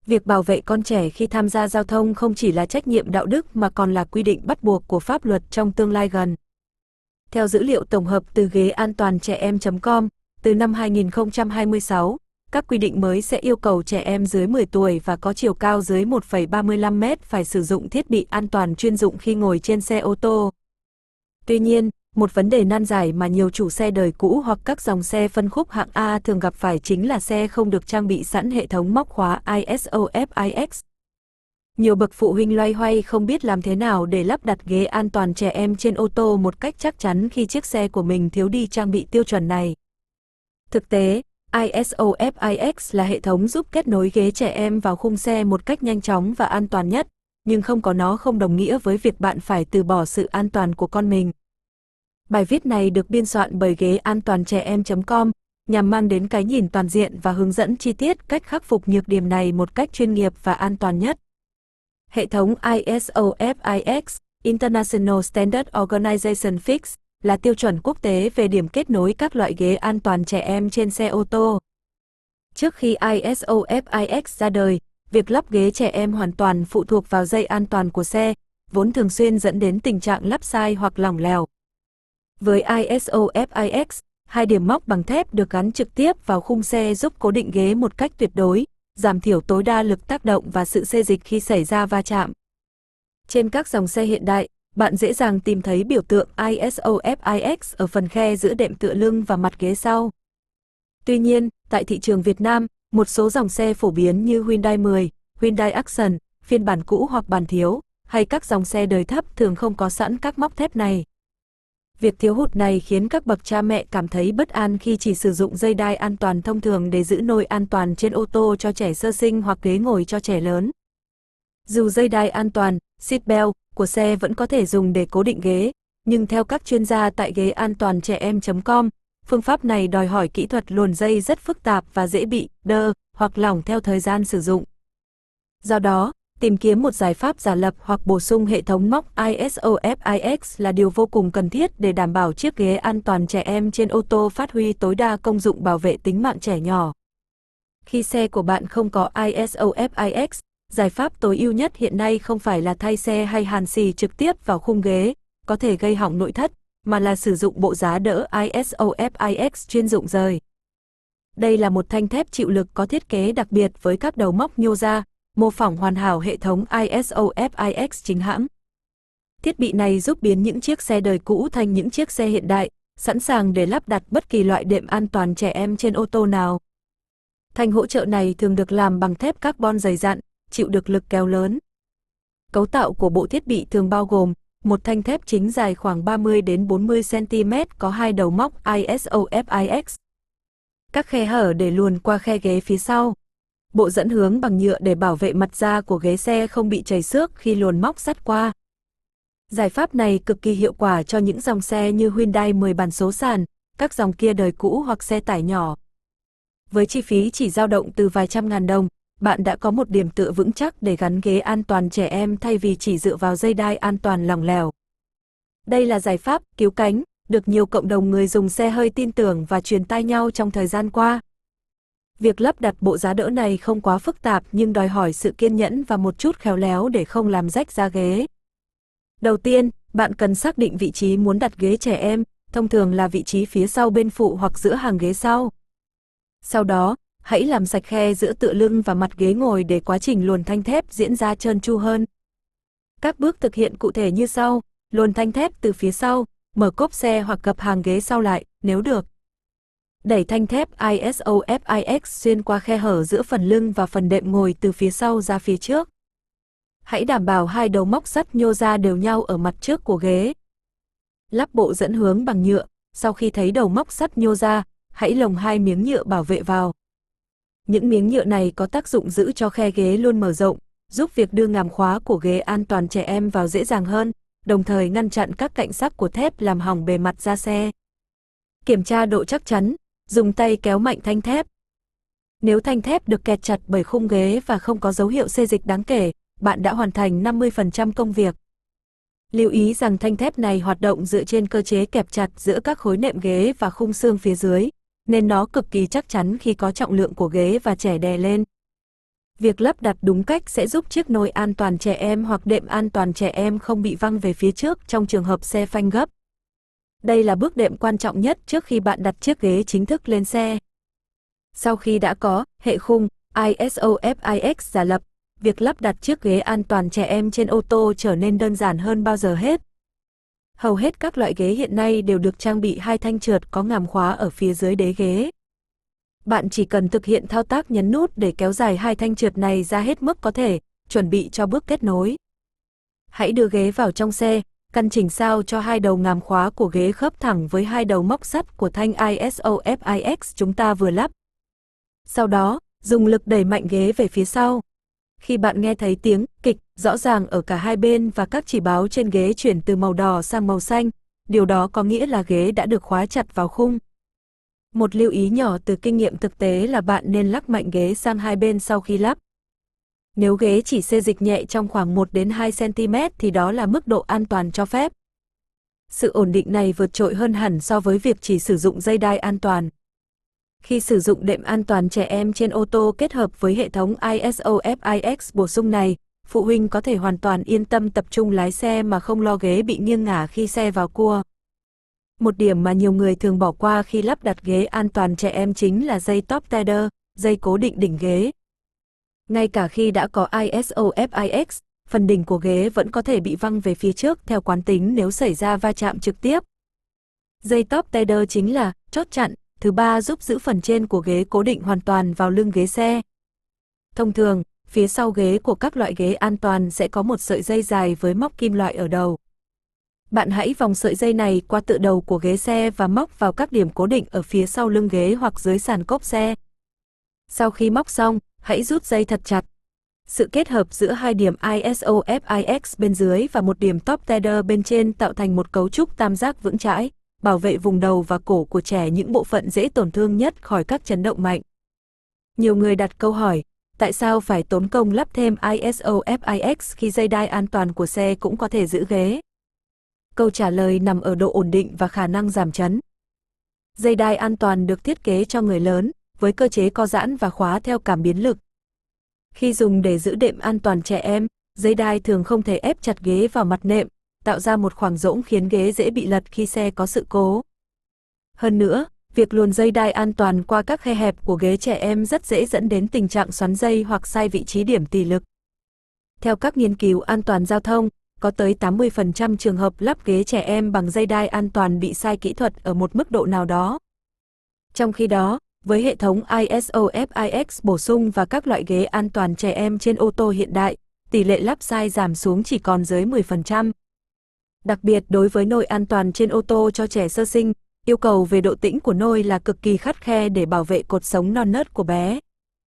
Việc bảo vệ con trẻ khi tham gia giao thông không chỉ là trách nhiệm đạo đức mà còn là quy định bắt buộc của pháp luật trong tương lai gần. Theo dữ liệu tổng hợp từ ghế an toàn trẻ em.com, từ năm 2026, các quy định mới sẽ yêu cầu trẻ em dưới 10 tuổi và có chiều cao dưới 1,35 m phải sử dụng thiết bị an toàn chuyên dụng khi ngồi trên xe ô tô. Tuy nhiên, một vấn đề nan giải mà nhiều chủ xe đời cũ hoặc các dòng xe phân khúc hạng A thường gặp phải chính là xe không được trang bị sẵn hệ thống móc khóa ISOFIX. Nhiều bậc phụ huynh loay hoay không biết làm thế nào để lắp đặt ghế an toàn trẻ em trên ô tô một cách chắc chắn khi chiếc xe của mình thiếu đi trang bị tiêu chuẩn này. Thực tế, ISOFIX là hệ thống giúp kết nối ghế trẻ em vào khung xe một cách nhanh chóng và an toàn nhất, nhưng không có nó không đồng nghĩa với việc bạn phải từ bỏ sự an toàn của con mình. Bài viết này được biên soạn bởi ghế an toàn trẻ em.com nhằm mang đến cái nhìn toàn diện và hướng dẫn chi tiết cách khắc phục nhược điểm này một cách chuyên nghiệp và an toàn nhất. Hệ thống ISOFIX, International Standard Organization Fix, là tiêu chuẩn quốc tế về điểm kết nối các loại ghế an toàn trẻ em trên xe ô tô. Trước khi ISOFIX ra đời, việc lắp ghế trẻ em hoàn toàn phụ thuộc vào dây an toàn của xe, vốn thường xuyên dẫn đến tình trạng lắp sai hoặc lỏng lẻo. Với ISOFIX, hai điểm móc bằng thép được gắn trực tiếp vào khung xe giúp cố định ghế một cách tuyệt đối, giảm thiểu tối đa lực tác động và sự xê dịch khi xảy ra va chạm. Trên các dòng xe hiện đại, bạn dễ dàng tìm thấy biểu tượng ISOFIX ở phần khe giữa đệm tựa lưng và mặt ghế sau. Tuy nhiên, tại thị trường Việt Nam, một số dòng xe phổ biến như Hyundai 10, Hyundai Accent, phiên bản cũ hoặc bản thiếu, hay các dòng xe đời thấp thường không có sẵn các móc thép này. Việc thiếu hụt này khiến các bậc cha mẹ cảm thấy bất an khi chỉ sử dụng dây đai an toàn thông thường để giữ nôi an toàn trên ô tô cho trẻ sơ sinh hoặc ghế ngồi cho trẻ lớn. Dù dây đai an toàn, seatbelt của xe vẫn có thể dùng để cố định ghế, nhưng theo các chuyên gia tại ghế an toàn trẻ em.com, phương pháp này đòi hỏi kỹ thuật luồn dây rất phức tạp và dễ bị đơ hoặc lỏng theo thời gian sử dụng. Do đó, tìm kiếm một giải pháp giả lập hoặc bổ sung hệ thống móc ISOFIX là điều vô cùng cần thiết để đảm bảo chiếc ghế an toàn trẻ em trên ô tô phát huy tối đa công dụng bảo vệ tính mạng trẻ nhỏ. Khi xe của bạn không có ISOFIX, giải pháp tối ưu nhất hiện nay không phải là thay xe hay hàn xì trực tiếp vào khung ghế, có thể gây hỏng nội thất, mà là sử dụng bộ giá đỡ ISOFIX chuyên dụng rời. Đây là một thanh thép chịu lực có thiết kế đặc biệt với các đầu móc nhô ra, mô phỏng hoàn hảo hệ thống ISOFIX chính hãng. Thiết bị này giúp biến những chiếc xe đời cũ thành những chiếc xe hiện đại, sẵn sàng để lắp đặt bất kỳ loại đệm an toàn trẻ em trên ô tô nào. Thanh hỗ trợ này thường được làm bằng thép carbon dày dặn, chịu được lực kéo lớn. Cấu tạo của bộ thiết bị thường bao gồm một thanh thép chính dài khoảng 30 đến 40 cm có hai đầu móc ISOFIX. Các khe hở để luồn qua khe ghế phía sau. Bộ dẫn hướng bằng nhựa để bảo vệ mặt da của ghế xe không bị trầy xước khi luồn móc sắt qua. Giải pháp này cực kỳ hiệu quả cho những dòng xe như Hyundai 10 bản số sàn, các dòng Kia đời cũ hoặc xe tải nhỏ. Với chi phí chỉ dao động từ vài trăm ngàn đồng, bạn đã có một điểm tựa vững chắc để gắn ghế an toàn trẻ em thay vì chỉ dựa vào dây đai an toàn lỏng lẻo. Đây là giải pháp cứu cánh, được nhiều cộng đồng người dùng xe hơi tin tưởng và truyền tai nhau trong thời gian qua. Việc lắp đặt bộ giá đỡ này không quá phức tạp nhưng đòi hỏi sự kiên nhẫn và một chút khéo léo để không làm rách da ghế. Đầu tiên, bạn cần xác định vị trí muốn đặt ghế trẻ em, thông thường là vị trí phía sau bên phụ hoặc giữa hàng ghế sau. Sau đó, hãy làm sạch khe giữa tựa lưng và mặt ghế ngồi để quá trình luồn thanh thép diễn ra trơn tru hơn. Các bước thực hiện cụ thể như sau: luồn thanh thép từ phía sau, mở cốp xe hoặc gập hàng ghế sau lại, nếu được. Đẩy thanh thép ISOFIX xuyên qua khe hở giữa phần lưng và phần đệm ngồi từ phía sau ra phía trước. Hãy đảm bảo hai đầu móc sắt nhô ra đều nhau ở mặt trước của ghế. Lắp bộ dẫn hướng bằng nhựa, sau khi thấy đầu móc sắt nhô ra, hãy lồng hai miếng nhựa bảo vệ vào. Những miếng nhựa này có tác dụng giữ cho khe ghế luôn mở rộng, giúp việc đưa ngàm khóa của ghế an toàn trẻ em vào dễ dàng hơn, đồng thời ngăn chặn các cạnh sắc của thép làm hỏng bề mặt da xe. Kiểm tra độ chắc chắn, dùng tay kéo mạnh thanh thép. Nếu thanh thép được kẹt chặt bởi khung ghế và không có dấu hiệu xê dịch đáng kể, bạn đã hoàn thành 50% công việc. Lưu ý rằng thanh thép này hoạt động dựa trên cơ chế kẹp chặt giữa các khối nệm ghế và khung xương phía dưới, nên nó cực kỳ chắc chắn khi có trọng lượng của ghế và trẻ đè lên. Việc lắp đặt đúng cách sẽ giúp chiếc nôi an toàn trẻ em hoặc đệm an toàn trẻ em không bị văng về phía trước trong trường hợp xe phanh gấp. Đây là bước đệm quan trọng nhất trước khi bạn đặt chiếc ghế chính thức lên xe. Sau khi đã có hệ khung ISO FIX giả lập, việc lắp đặt chiếc ghế an toàn trẻ em trên ô tô trở nên đơn giản hơn bao giờ hết. Hầu hết các loại ghế hiện nay đều được trang bị hai thanh trượt có ngàm khóa ở phía dưới đế ghế. Bạn chỉ cần thực hiện thao tác nhấn nút để kéo dài hai thanh trượt này ra hết mức có thể, chuẩn bị cho bước kết nối. Hãy đưa ghế vào trong xe, căn chỉnh sao cho hai đầu ngàm khóa của ghế khớp thẳng với hai đầu móc sắt của thanh ISO FIX chúng ta vừa lắp. Sau đó, dùng lực đẩy mạnh ghế về phía sau. Khi bạn nghe thấy tiếng kịch rõ ràng ở cả hai bên và các chỉ báo trên ghế chuyển từ màu đỏ sang màu xanh, điều đó có nghĩa là ghế đã được khóa chặt vào khung. Một lưu ý nhỏ từ kinh nghiệm thực tế là bạn nên lắc mạnh ghế sang hai bên sau khi lắp. Nếu ghế chỉ xê dịch nhẹ trong khoảng 1 đến 2 cm thì đó là mức độ an toàn cho phép. Sự ổn định này vượt trội hơn hẳn so với việc chỉ sử dụng dây đai an toàn. Khi sử dụng đệm an toàn trẻ em trên ô tô kết hợp với hệ thống ISO FIX bổ sung này, phụ huynh có thể hoàn toàn yên tâm tập trung lái xe mà không lo ghế bị nghiêng ngả khi xe vào cua. Một điểm mà nhiều người thường bỏ qua khi lắp đặt ghế an toàn trẻ em chính là dây top tether, dây cố định đỉnh ghế. Ngay cả khi đã có ISO FIX, phần đỉnh của ghế vẫn có thể bị văng về phía trước theo quán tính nếu xảy ra va chạm trực tiếp. Dây top tether chính là chốt chặn thứ ba giúp giữ phần trên của ghế cố định hoàn toàn vào lưng ghế xe. Thông thường, phía sau ghế của các loại ghế an toàn sẽ có một sợi dây dài với móc kim loại ở đầu. Bạn hãy vòng sợi dây này qua tựa đầu của ghế xe và móc vào các điểm cố định ở phía sau lưng ghế hoặc dưới sàn cốp xe. Sau khi móc xong, hãy rút dây thật chặt. Sự kết hợp giữa hai điểm ISO FIX bên dưới và một điểm top tether bên trên tạo thành một cấu trúc tam giác vững chãi, bảo vệ vùng đầu và cổ của trẻ, những bộ phận dễ tổn thương nhất, khỏi các chấn động mạnh. Nhiều người đặt câu hỏi, tại sao phải tốn công lắp thêm ISO FIX khi dây đai an toàn của xe cũng có thể giữ ghế? Câu trả lời nằm ở độ ổn định và khả năng giảm chấn. Dây đai an toàn được thiết kế cho người lớn, với cơ chế co giãn và khóa theo cảm biến lực. Khi dùng để giữ đệm an toàn trẻ em, dây đai thường không thể ép chặt ghế vào mặt nệm, tạo ra một khoảng rỗng khiến ghế dễ bị lật khi xe có sự cố. Hơn nữa, việc luồn dây đai an toàn qua các khe hẹp của ghế trẻ em rất dễ dẫn đến tình trạng xoắn dây hoặc sai vị trí điểm tỉ lực. Theo các nghiên cứu an toàn giao thông, có tới 80% trường hợp lắp ghế trẻ em bằng dây đai an toàn bị sai kỹ thuật ở một mức độ nào đó. Trong khi đó, với hệ thống ISO FIX bổ sung và các loại ghế an toàn trẻ em trên ô tô hiện đại, tỷ lệ lắp sai giảm xuống chỉ còn dưới 10%. Đặc biệt đối với nôi an toàn trên ô tô cho trẻ sơ sinh, yêu cầu về độ tĩnh của nôi là cực kỳ khắt khe để bảo vệ cột sống non nớt của bé.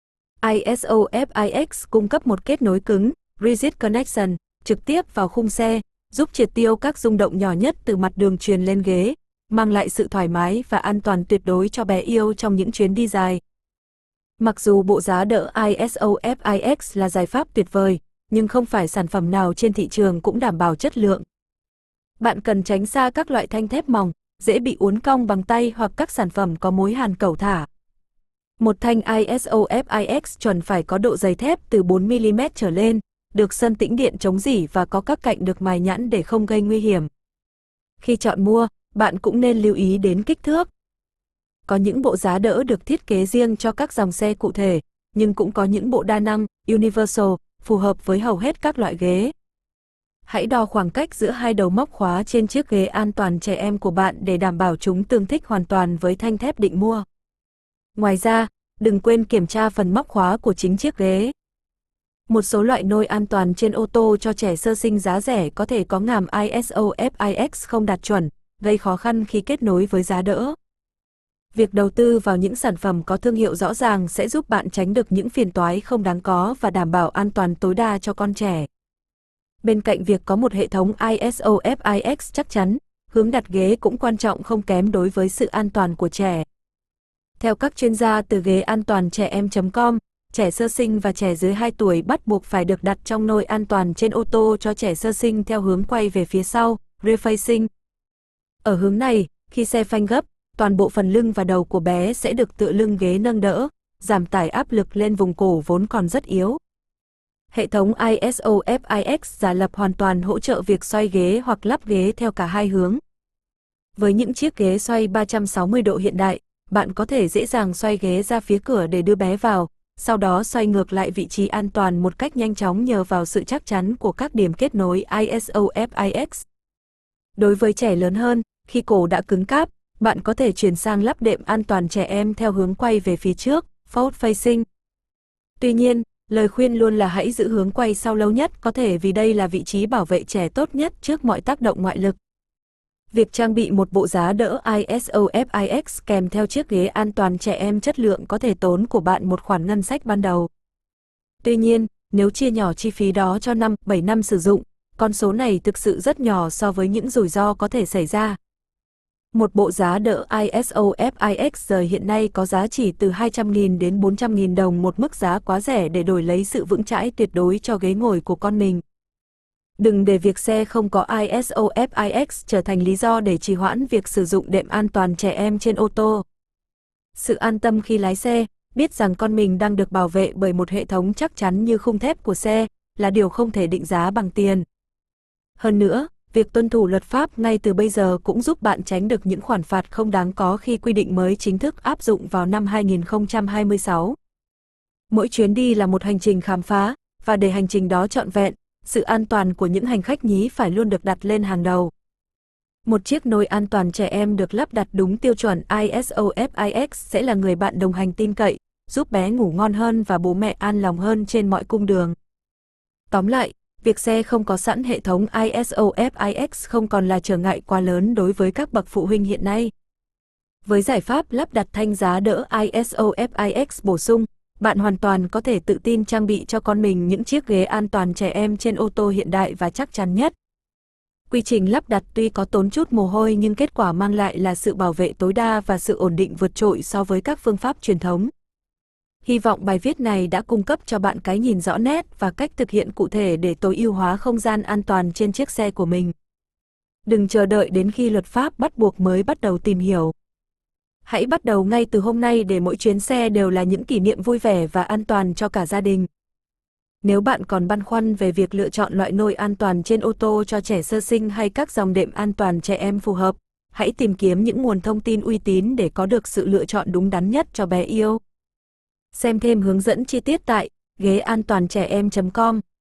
ISO FIX cung cấp một kết nối cứng, Rigid Connection, trực tiếp vào khung xe, giúp triệt tiêu các rung động nhỏ nhất từ mặt đường truyền lên ghế, mang lại sự thoải mái và an toàn tuyệt đối cho bé yêu trong những chuyến đi dài. Mặc dù bộ giá đỡ ISO FIX là giải pháp tuyệt vời, nhưng không phải sản phẩm nào trên thị trường cũng đảm bảo chất lượng. Bạn cần tránh xa các loại thanh thép mỏng, dễ bị uốn cong bằng tay hoặc các sản phẩm có mối hàn cẩu thả. Một thanh ISO FIX chuẩn phải có độ dày thép từ 4mm trở lên, được sơn tĩnh điện chống rỉ và có các cạnh được mài nhẵn để không gây nguy hiểm. Khi chọn mua, bạn cũng nên lưu ý đến kích thước. Có những bộ giá đỡ được thiết kế riêng cho các dòng xe cụ thể, nhưng cũng có những bộ đa năng, Universal, phù hợp với hầu hết các loại ghế. Hãy đo khoảng cách giữa hai đầu móc khóa trên chiếc ghế an toàn trẻ em của bạn để đảm bảo chúng tương thích hoàn toàn với thanh thép định mua. Ngoài ra, đừng quên kiểm tra phần móc khóa của chính chiếc ghế. Một số loại nôi an toàn trên ô tô cho trẻ sơ sinh giá rẻ có thể có ngàm ISO FIX không đạt chuẩn, gây khó khăn khi kết nối với giá đỡ. Việc đầu tư vào những sản phẩm có thương hiệu rõ ràng sẽ giúp bạn tránh được những phiền toái không đáng có và đảm bảo an toàn tối đa cho con trẻ. Bên cạnh việc có một hệ thống ISO FIX chắc chắn, hướng đặt ghế cũng quan trọng không kém đối với sự an toàn của trẻ. Theo các chuyên gia từ ghế an toàn trẻ em.com, trẻ sơ sinh và trẻ dưới 2 tuổi bắt buộc phải được đặt trong nôi an toàn trên ô tô cho trẻ sơ sinh theo hướng quay về phía sau, rear facing. Ở hướng này, khi xe phanh gấp, toàn bộ phần lưng và đầu của bé sẽ được tựa lưng ghế nâng đỡ, giảm tải áp lực lên vùng cổ vốn còn rất yếu. Hệ thống ISOFIX giả lập hoàn toàn hỗ trợ việc xoay ghế hoặc lắp ghế theo cả hai hướng. Với những chiếc ghế xoay 360 độ hiện đại, bạn có thể dễ dàng xoay ghế ra phía cửa để đưa bé vào, sau đó xoay ngược lại vị trí an toàn một cách nhanh chóng nhờ vào sự chắc chắn của các điểm kết nối ISOFIX. Đối với trẻ lớn hơn, khi cổ đã cứng cáp, bạn có thể chuyển sang lắp đệm an toàn trẻ em theo hướng quay về phía trước, forward facing. Tuy nhiên, lời khuyên luôn là hãy giữ hướng quay sau lâu nhất có thể vì đây là vị trí bảo vệ trẻ tốt nhất trước mọi tác động ngoại lực. Việc trang bị một bộ giá đỡ ISOFIX kèm theo chiếc ghế an toàn trẻ em chất lượng có thể tốn của bạn một khoản ngân sách ban đầu. Tuy nhiên, nếu chia nhỏ chi phí đó cho 5-7 năm sử dụng, con số này thực sự rất nhỏ so với những rủi ro có thể xảy ra. Một bộ giá đỡ ISOFIX giờ hiện nay có giá chỉ từ 200.000 đến 400.000 đồng, một mức giá quá rẻ để đổi lấy sự vững chãi tuyệt đối cho ghế ngồi của con mình. Đừng để việc xe không có ISOFIX trở thành lý do để trì hoãn việc sử dụng đệm an toàn trẻ em trên ô tô. Sự an tâm khi lái xe, biết rằng con mình đang được bảo vệ bởi một hệ thống chắc chắn như khung thép của xe, là điều không thể định giá bằng tiền. Hơn nữa, việc tuân thủ luật pháp ngay từ bây giờ cũng giúp bạn tránh được những khoản phạt không đáng có khi quy định mới chính thức áp dụng vào năm 2026. Mỗi chuyến đi là một hành trình khám phá, và để hành trình đó trọn vẹn, sự an toàn của những hành khách nhí phải luôn được đặt lên hàng đầu. Một chiếc nôi an toàn trẻ em được lắp đặt đúng tiêu chuẩn ISOFIX sẽ là người bạn đồng hành tin cậy, giúp bé ngủ ngon hơn và bố mẹ an lòng hơn trên mọi cung đường. Tóm lại, việc xe không có sẵn hệ thống ISOFIX không còn là trở ngại quá lớn đối với các bậc phụ huynh hiện nay. Với giải pháp lắp đặt thanh giá đỡ ISOFIX bổ sung, bạn hoàn toàn có thể tự tin trang bị cho con mình những chiếc ghế an toàn trẻ em trên ô tô hiện đại và chắc chắn nhất. Quy trình lắp đặt tuy có tốn chút mồ hôi nhưng kết quả mang lại là sự bảo vệ tối đa và sự ổn định vượt trội so với các phương pháp truyền thống. Hy vọng bài viết này đã cung cấp cho bạn cái nhìn rõ nét và cách thực hiện cụ thể để tối ưu hóa không gian an toàn trên chiếc xe của mình. Đừng chờ đợi đến khi luật pháp bắt buộc mới bắt đầu tìm hiểu. Hãy bắt đầu ngay từ hôm nay để mỗi chuyến xe đều là những kỷ niệm vui vẻ và an toàn cho cả gia đình. Nếu bạn còn băn khoăn về việc lựa chọn loại nôi an toàn trên ô tô cho trẻ sơ sinh hay các dòng đệm an toàn trẻ em phù hợp, hãy tìm kiếm những nguồn thông tin uy tín để có được sự lựa chọn đúng đắn nhất cho bé yêu. Xem thêm hướng dẫn chi tiết tại ghế an toàn trẻ em.com